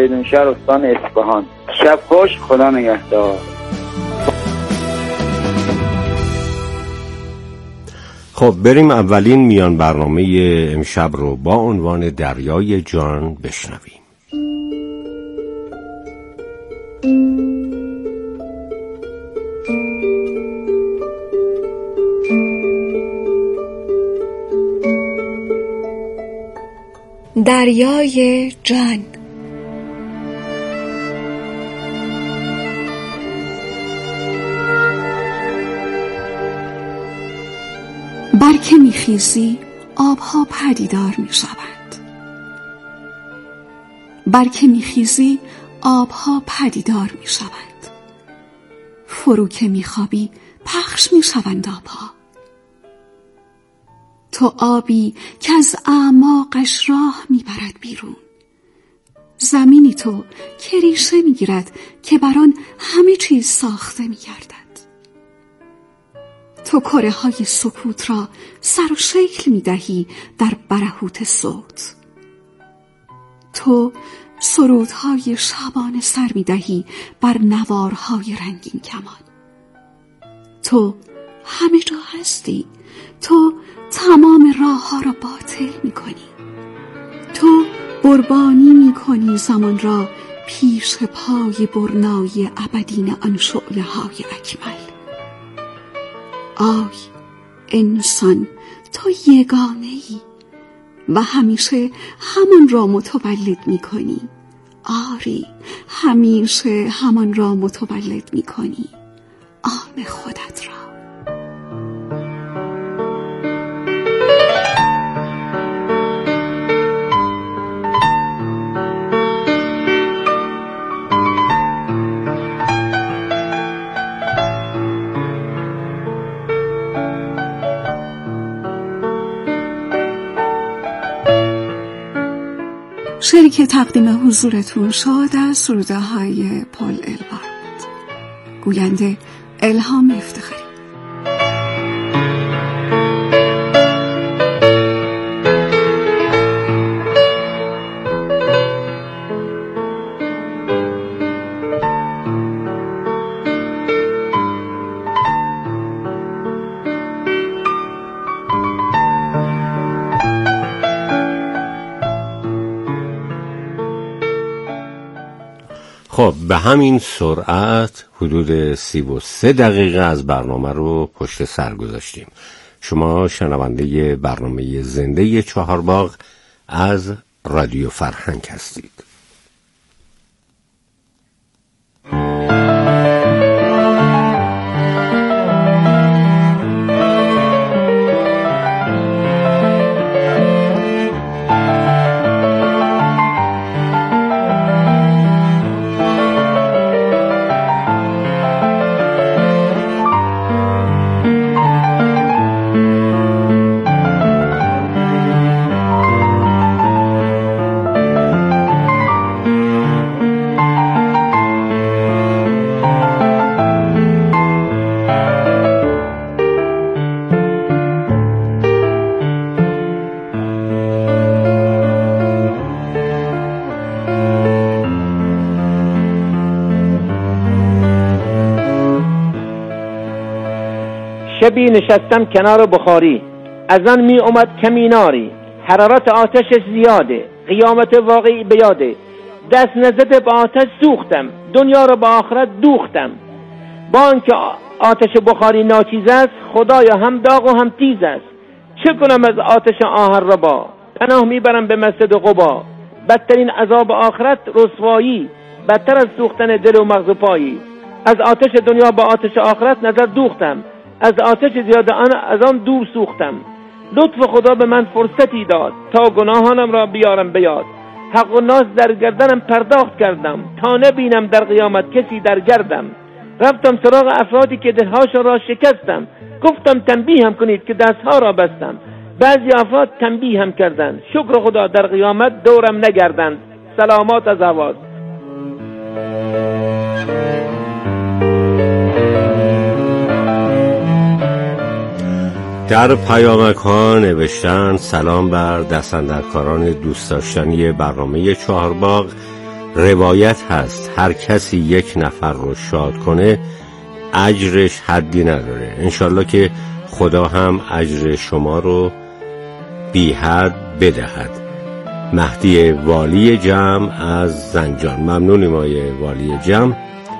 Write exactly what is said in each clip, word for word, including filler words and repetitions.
فریدون شهر استان اصفهان. شب خوش، خدا نگهدار. خب بریم اولین میان برنامه امشب رو با عنوان دریای جان بشنویم. دریای جان. برکه میخیزی آبها پدیدار میشوند. برکه میخیزی آبها پدیدار میشوند. فرو که میخوابی پخش میشوند آبها. تو آبی که از اعماقش راه میبرد بیرون. زمینی تو که ریشه میگیرد که بر آن همه چیز ساخته میگردد. تو کره های سکوت را سر و شکل میدهی در برهوت صوت. تو سرودهای شبانه سر میدهی بر نوارهای رنگین کمان. تو همه جا هستی. تو تمام راه ها را باطل میکنی. تو قربانی میکنی زمان را پیش پای برنای ابدین آن شعله های اکمل. آی انسان، تو یگانه ای و همیشه همان را متولد می کنی. آری، همیشه همان را متولد می کنی، آن خودت را. شعری که تقدیم حضورتون شد از سروده های پل البارد، گوینده الهام افتخاری. خب به همین سرعت حدود سی و سه دقیقه از برنامه رو پشت سر گذاشتیم. شما شنونده برنامه زنده چهارباغ از رادیو فرهنگ هستید. شبی نشستم کنار بخاری، از آن می اومد کمیناری، حرارت آتشش زیاده، قیامت واقعی بیاده، دست نزده به آتش سوختم، دنیا رو به آخرت دوختم. با آنکه آتش بخاری ناچیز است، خدایا هم داغ و هم تیز است. چه کنم از آتش آهن ربا، پناه میبرم به مسجد قبا. بدترین عذاب آخرت رسوایی، بدتر از سوختن دل و مغز و پایی. از آتش دنیا با آتش آخرت نظر دوختم، از آتش زیاده آن از آن دور سوختم. لطف خدا به من فرصتی داد، تا گناهانم را بیارم بیاد. حق و ناز در گردنم پرداخت کردم، تا نبینم در قیامت کسی در گردم. رفتم سراغ افرادی که دلهاشون را شکستم، گفتم تنبیه هم کنید که دستها را بستم. بعضی افراد تنبیه هم کردند، شکر خدا در قیامت دورم نگردند. سلامات از آواز. در پیامک ها نوشتن سلام بر دستاندرکاران دوست داشتنی برنامه چهارباغ، روایت هست هر کسی یک نفر رو شاد کنه اجرش حدی نداره. انشالله که خدا هم اجر شما رو بی حد بدهد. مهدی والی جمع از زنجان. ممنونیم آقای والی جمع.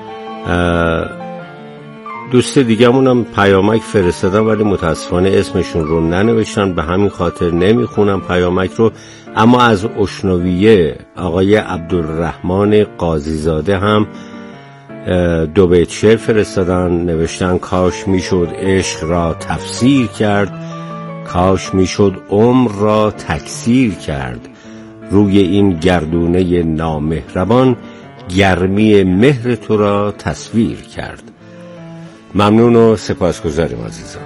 دوست دیگه‌مون هم پیامک فرستادن ولی متاسفانه اسمشون رو ننوشتن، به همین خاطر نمیخونم پیامک رو. اما از اشنویه آقای عبدالرحمن قاضیزاده هم دو بیت شعر فرستادن، نوشتن کاش میشد عشق را تفسیر کرد، کاش میشد عمر را تکثیر کرد، روی این گردونه نامهربان گرمی مهر تو را تصویر کرد. ممنون و سپاسگزاریم عزیزان.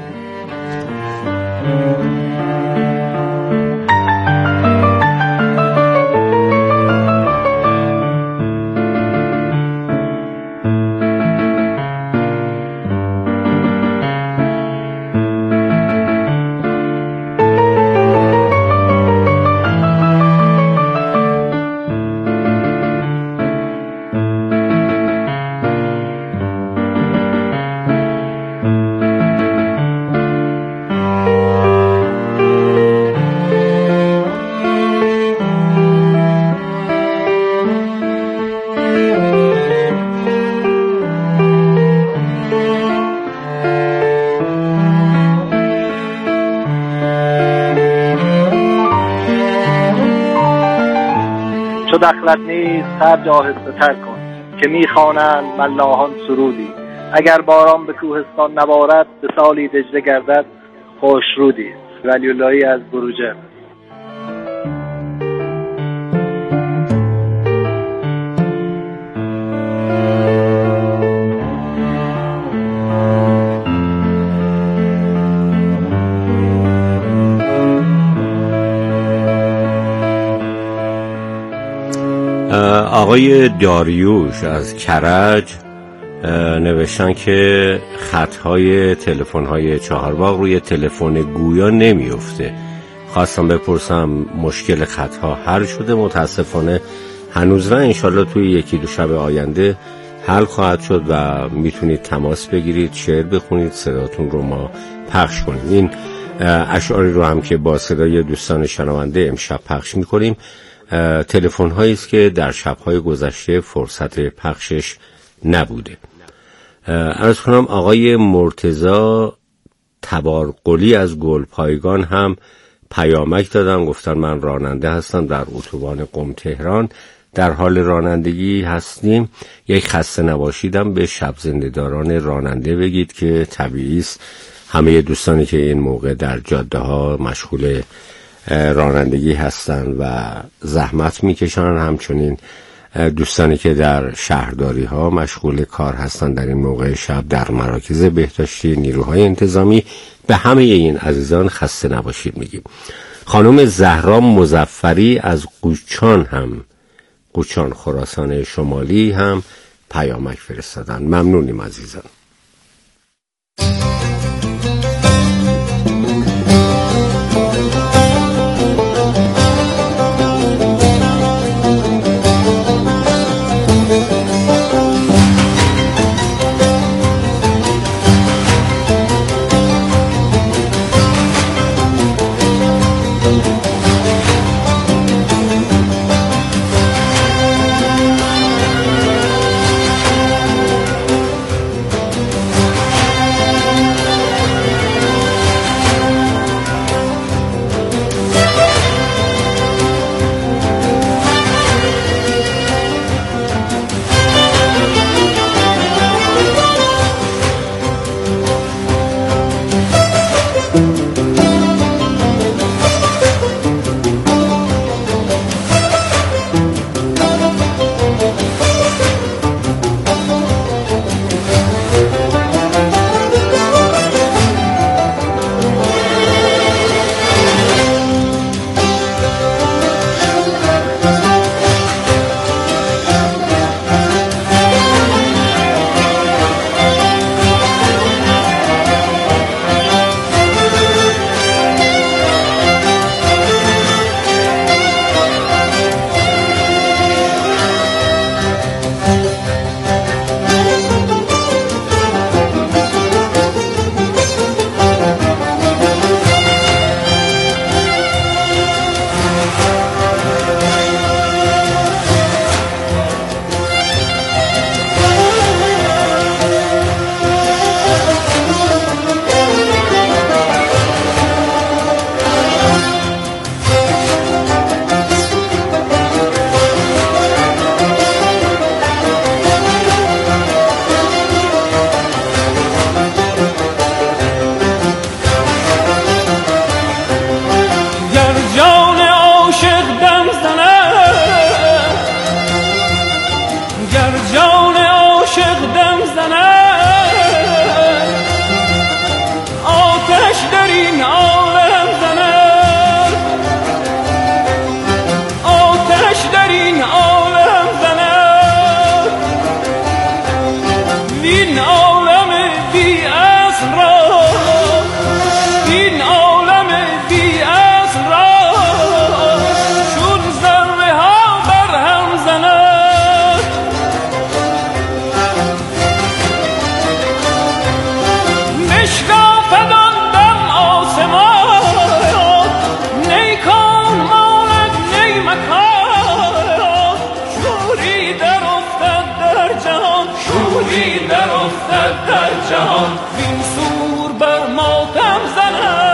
چو دخلت نیست هر جا آهسته تر کن که میخوانند ملاحان سرودی. اگر باران به کوهستان نبارد به سالی دجله گردد خوشرودی. ولی اللهی از بروجه. آقای داریوش از کرج نوشتن که خطهای تلفن‌های چهارباغ روی تلفن گویا نمیفته. خواستم بپرسم مشکل خطها حل شده؟ متاسفانه هنوز نه. انشالله توی یکی دو شب آینده حل خواهد شد و میتونید تماس بگیرید، شعر بخونید، صداتون رو ما پخش کنیم. این اشعاری رو هم که با صدای دوستان شنونده امشب پخش میکنیم تلفن هایی است که در شب‌های گذشته فرصت پخشش نبوده. عرض کنم آقای مرتضی تبارقلی از گلپایگان هم پیامک دادن، گفتن من راننده هستم در اتوبان قم تهران، در حال رانندگی هستیم، یک خسته نباشیدم به شب زنده‌داران راننده بگید که طبیعی است همه دوستانی که این موقع در جاده ها مشغول رانندگی هستند و زحمت میکشن، همچنین دوستانی که در شهرداری ها مشغول کار هستند در این موقع شب در مراکز بهداشتی، نیروهای انتظامی، به همه این عزیزان خسته نباشید میگیم. خانم زهرا مظفری از قوچان هم قوچان خراسان شمالی هم پیامک فرستادن. ممنونیم عزیزان. شوری در افتد در جهان، شوری در افتد در جهان، وین سور بر ماتم زند.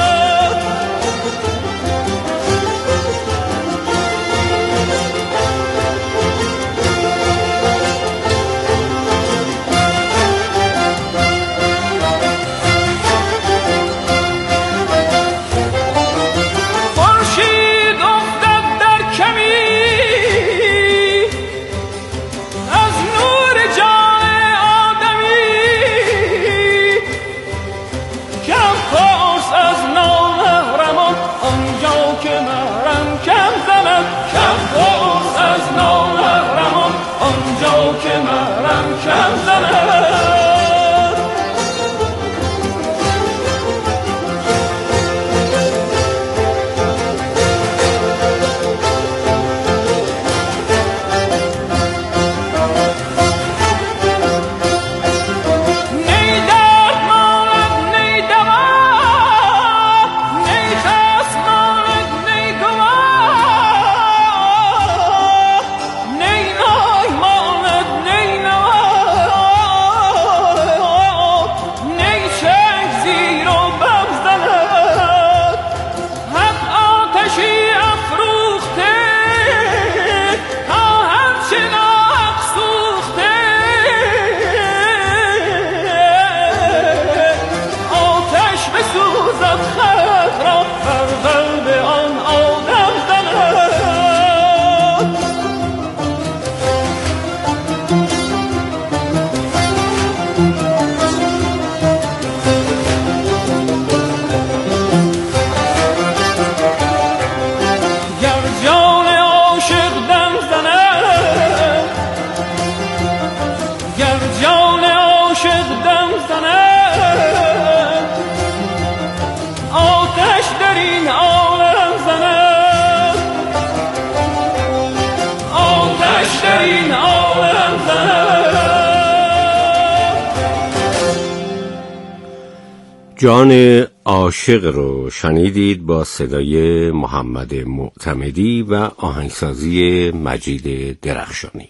جان عاشق رو شنیدید با صدای محمد معتمدی و آهنگسازی مجید درخشانی.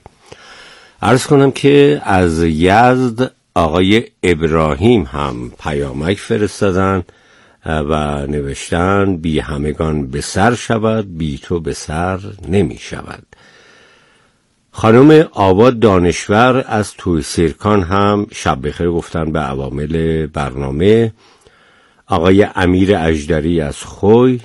عرض کنم که از یزد آقای ابراهیم هم پیامک فرستادن و نوشتن بی همگان به سر شود، بی تو به سر نمی شود. خانم آواد دانشور از توی سیرکان هم شب بخیر گفتن به عوامل برنامه. آقای امیر اژدری از خوی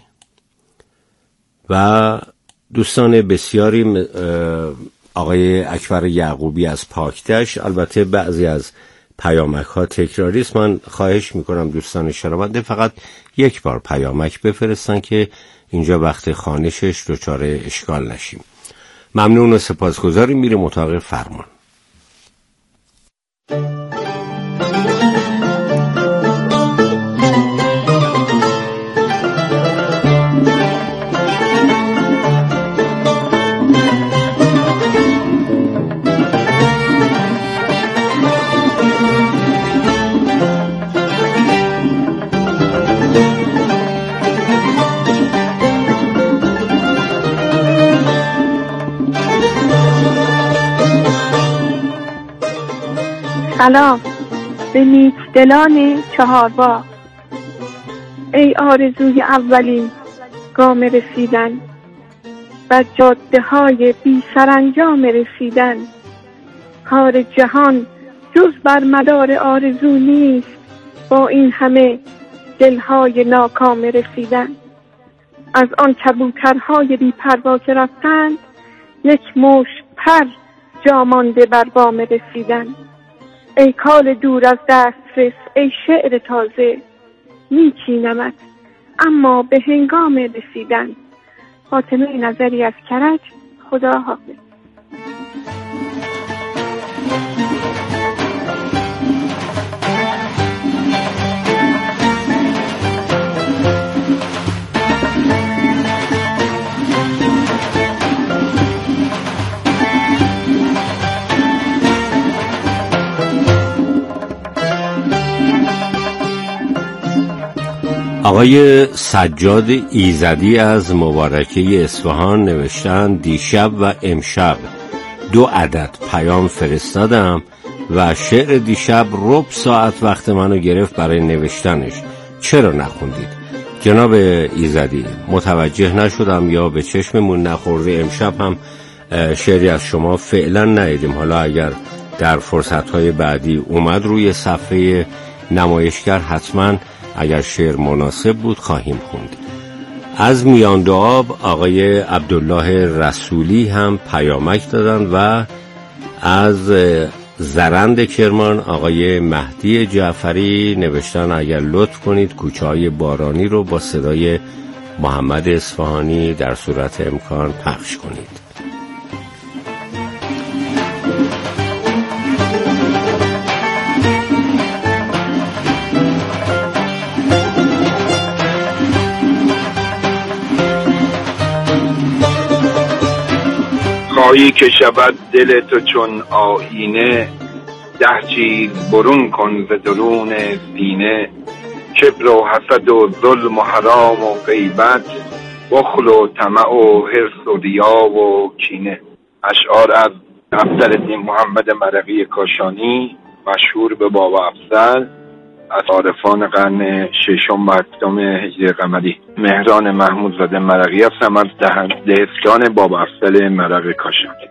و دوستان بسیاری، آقای اکبر یعقوبی از پاکدشت. البته بعضی از پیامک ها تکراری است. من خواهش میکنم دوستان شنونده فقط یک بار پیامک بفرستن که اینجا وقت خوانشش دچار اشکال نشیم. ممنون و سپاسگزاریم. میره مطابق فرمان. سلام به نیک دلان چهارباغ. ای آرزوی اولین گام رسیدن بر جاده های بی سرانجام رسیدن. کار جهان جز بر مدار آرزو نیست، با این همه دلهای ناکام رسیدن. از آن کبوترهای بی پروا که رفتند، یک مشت پر جا مانده بر بام رسیدن. ای کال دور از دسترس، ای شعر تازه، میچینمت اما به هنگام رسیدن. فاطمه نظری از کرج. خدا حافظ. آقای سجاد ایزدی از مبارکه اصفهان نوشتن دیشب و امشب دو عدد پیام فرستادم و شعر دیشب ربع ساعت وقت منو گرفت برای نوشتنش. چرا نخوندید؟ جناب ایزدی، متوجه نشدم یا به چشممون نخورده. امشب هم شعری از شما فعلا ندیدیم. حالا اگر در فرصتهای بعدی اومد روی صفحه نمایشگر حتما اگر شعر مناسب بود خواهیم خوند. از میان دو آب آقای عبدالله رسولی هم پیامک دادن و از زرند کرمان آقای مهدی جعفری نوشتن اگر لطف کنید کوچه های بارانی رو با صدای محمد اصفهانی در صورت امکان پخش کنید. خواهی که شود دل تو چون آینه، ده چیز برون کن ز درون سینه. کبر و حسد و ظلم و حرام و غیبت، بخل و طمع و حرص و ریا و کینه. اشعار از افضلالدین محمد مرغی کاشانی مشهور به بابا افضل از عارفان قرن ششم و هفتم هجری قمری. مهران محمود زاده مرغی هستم از دهستان بابا افضل مرغ کاشانی.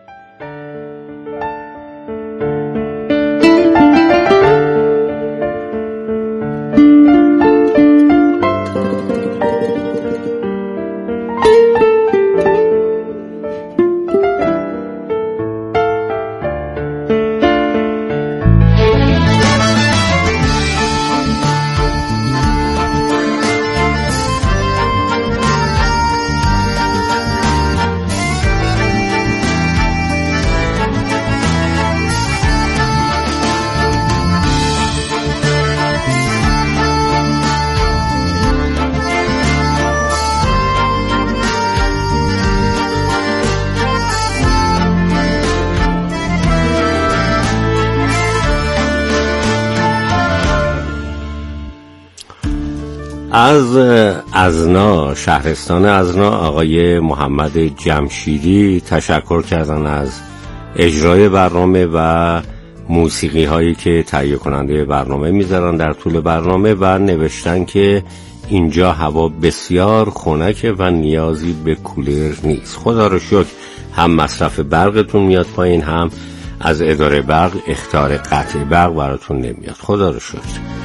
از ازنا، شهرستان ازنا، آقای محمد جمشیدی تشکر کردن از اجرای برنامه و موسیقی هایی که تهیه کننده برنامه میذارن در طول برنامه و نوشتن که اینجا هوا بسیار خنکه و نیازی به کولر نیست. خدا رو شکر هم مصرف برقتون میاد پایین، هم از اداره برق اخطار قطع برق براتون نمیاد. خدا رو شکر.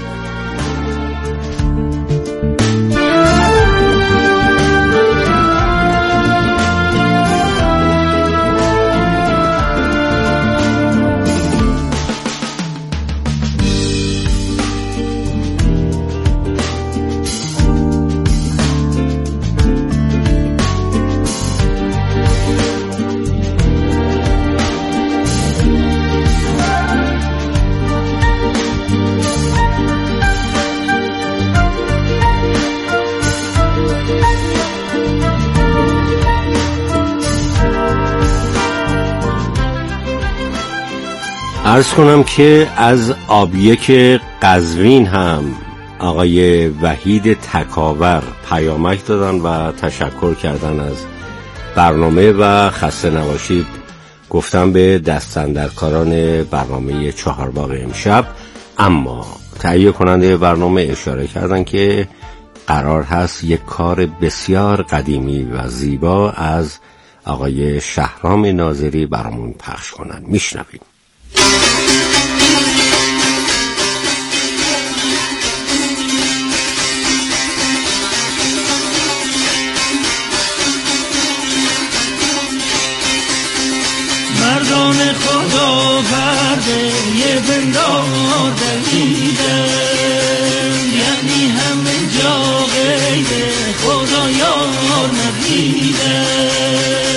عرض کنم که از آبیک قزوین هم آقای وحید تکاور پیامک دادن و تشکر کردن از برنامه و خسته نباشید گفتم به دستاندرکاران برنامه چهارباغ امشب. اما تهیه کننده برنامه اشاره کردن که قرار هست یک کار بسیار قدیمی و زیبا از آقای شهرام ناظری برامون پخش کنن. میشنویم. مردان خدا پرده یه بندار دلیدن، یعنی همه جا غیر خدا یار ندیدن.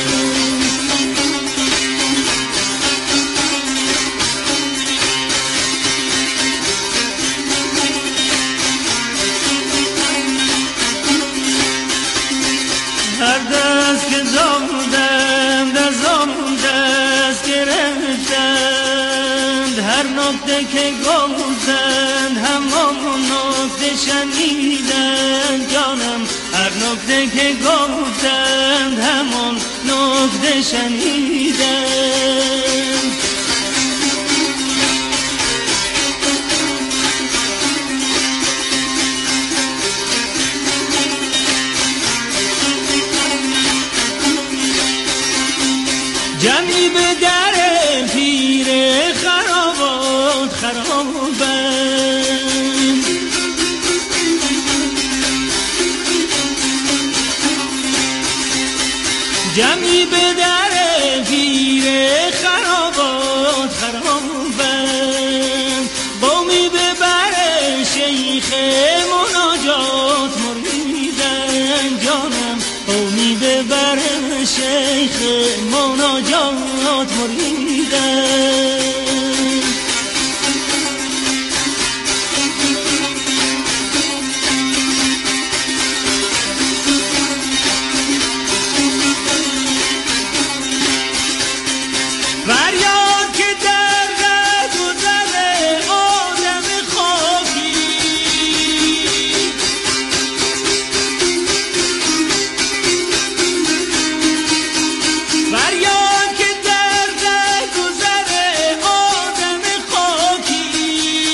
هر دست که زادم دستام دست گرفتند، هر نکته که گفتند همان نکته شنیدند جانم، هر نکته که گفتند همان نکته شنیدم. جمعی به در پیر خرابات خرابند، جمعی به در پیر خرابات خرابند، قومی به بر شیخ مناجات مریدن جانم، قومی به بر شیخ مناجات مریدن. فریاد که در گذر آدم خاکی، فریاد که در گذر آدم خاکی،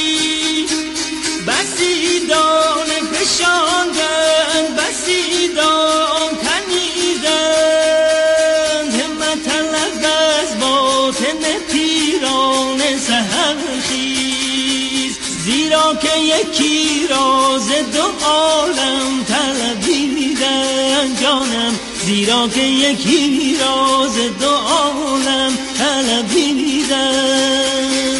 بسی دانه فشاندن بسی دان تنیدن، همت طلب از باطن پیران سحرخیز، زیرا که یکی راز دو عالم طلبیدن جانم، زیرا که یکی راز دو عالم طلبیدن.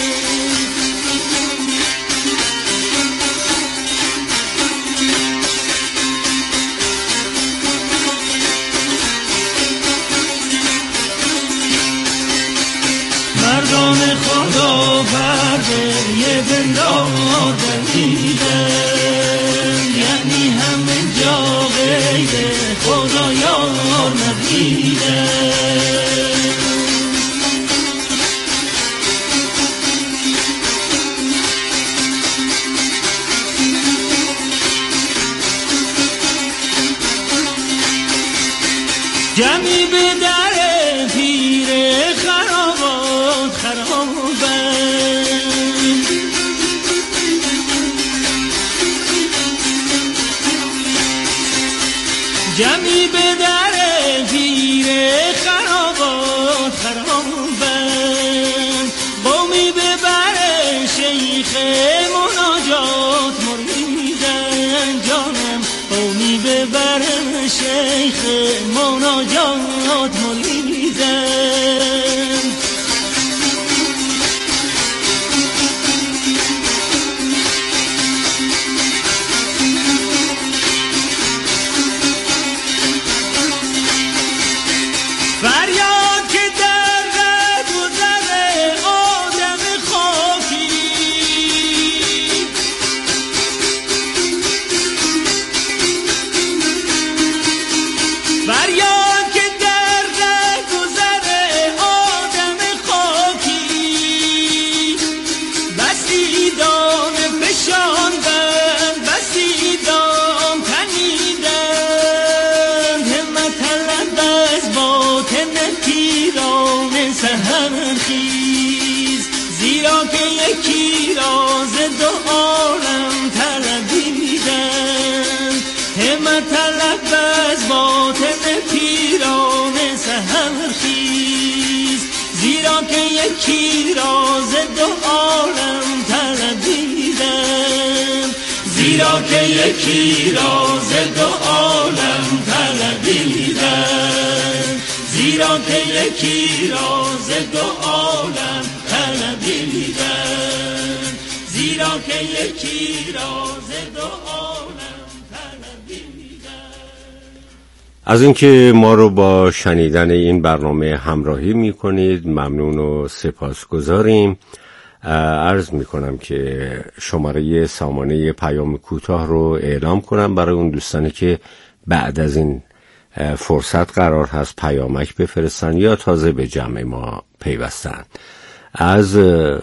مردان خدا پرده زندان دیدن، یعنی همه جا غیر خدایان ندیدن. جمعی به در پیر خرابات خرابند، جمعی به در پیر خرابات خرابند، قومی به بر شیخ مناجات مریدن جانم، قومی به بر شیخ مناجات مریدن. فریاد که در گذر آدم خاکی، فریاد که در گذر آدم خاکی، بسی دان فشاندن بسی دان تنیدن، همت طلب از باطن پیران سحرخیز، زیرا که یکی راز دو عالم طلبیدن، همت طلب از باطن پیران سحرخیز، زیرا که یکی راز دو عالم طلبیدن، زیرا که یکی راز دو عالم طلبیدن، زیرا که یکی راز دو عالم طلبیدن، زیرا که یکی راز دو عالم طلبیدن. از اینکه ما رو با شنیدن این برنامه همراهی میکنید ممنون و سپاسگزاریم. عرض میکنم که شماره سامانه پیام کوتاه رو اعلام کنم برای اون دوستانی که بعد از این فرصت قرار هست پیامک بفرستن یا تازه به جمع ما پیوستن. از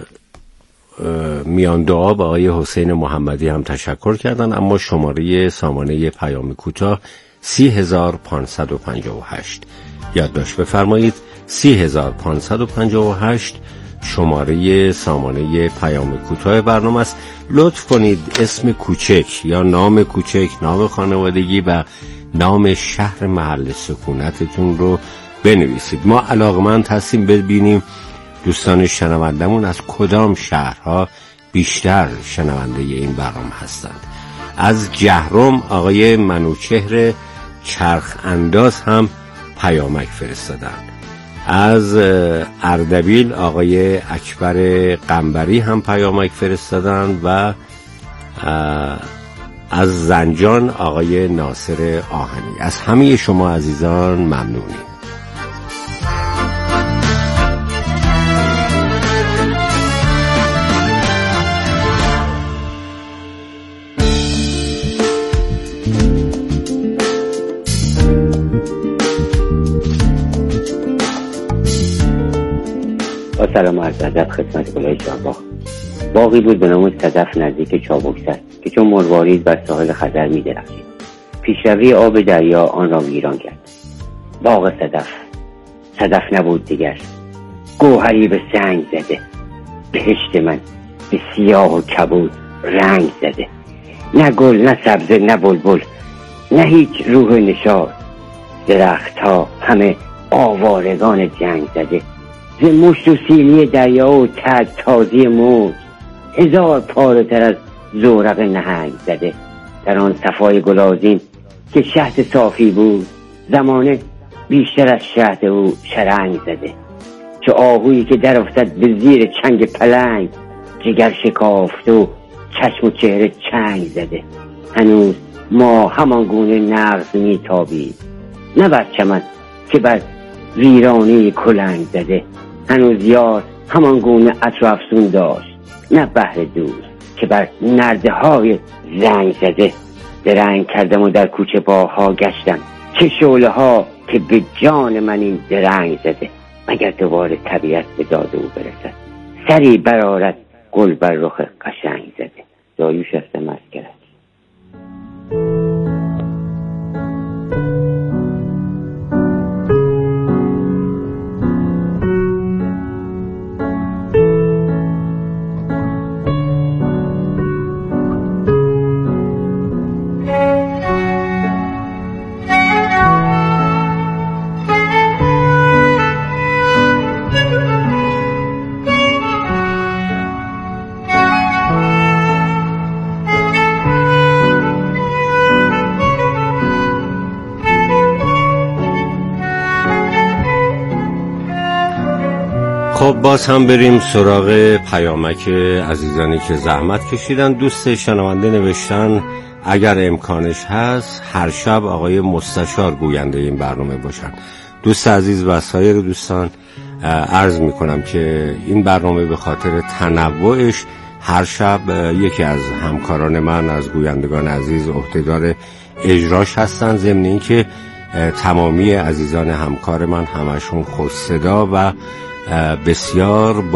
میان دعا با آقای حسین محمدی هم تشکر کردن، اما شماره سامانه پیام کوتاه سی هزار پانصد و پنجاه و هشت یادداشت بفرمایید سی هزار پانصد و پنجاه و هشت شماره سامانه پیام کوتاه برنامه است. لطف کنید اسم کوچک یا نام کوچک، نام خانوادگی و نام شهر محل سکونتتون رو بنویسید. ما علاقمند هستیم ببینیم دوستان شنوندمون از کدام شهرها بیشتر شنونده این برنامه هستند. از جهرم آقای منوچهر چرخ انداز هم پیامک فرستادن. از اردبیل آقای اکبر قنبری هم پیامک فرستادن و از زنجان آقای ناصر آهنی. از همه شما عزیزان ممنونیم. با سلام عرض ادب خدمت گلای چهارباغ. باغی بود به نام صدف نزدیک چابکسر که چون مروارید بر ساحل خزر می درخشید. پیشروی آب دریا آن را ویران کرد. باغ صدف صدف نبود دیگر، گوهری به سنگ زده. بهشت من به سیاه و کبود رنگ زده. نه گل نه سبزه نه بلبل، نه هیچ روح نشاط. درخت ها همه آوارگان جنگ زده. ز مشت و سیلی دریا و تک تازی موج، هزار پاره تر از زورق نهنگ زده. در آن صفای گلازین که شهد صافی بود، زمانه بیشتر از شهد او شرنگ زده. چه آهویی که در افتد به زیر چنگ پلنگ، جگر شکافته و چشم و چهره چنگ زده. هنوز ما همان گونه نغز می تابید، نه بر چمن که بر ویرانی کلنگ زده. هنوز یار همان گونه عطر افسون داشت، نه بهر دوست که بر نرده های زنگ زده. درنگ کردم و در کوچه باها گشتم، چه شعله ها که به جان من این درنگ زده. مگر دوباره طبیعت به داد او برسد، سری برآرد گل بر رخ قشنگ زده. داریوش هستم از کرج. خب باز هم بریم سراغ پیامک عزیزانی که زحمت کشیدن. دوست شنونده نوشتن اگر امکانش هست هر شب آقای مستشار گوینده این برنامه باشن. دوست عزیز و سایر دوستان عرض میکنم که این برنامه به خاطر تنوعش هر شب یکی از همکاران من از گویندگان عزیز عهدهدار اجراش هستن، ضمن این که تمامی عزیزان همکار من همشون خوش صدا و بسیار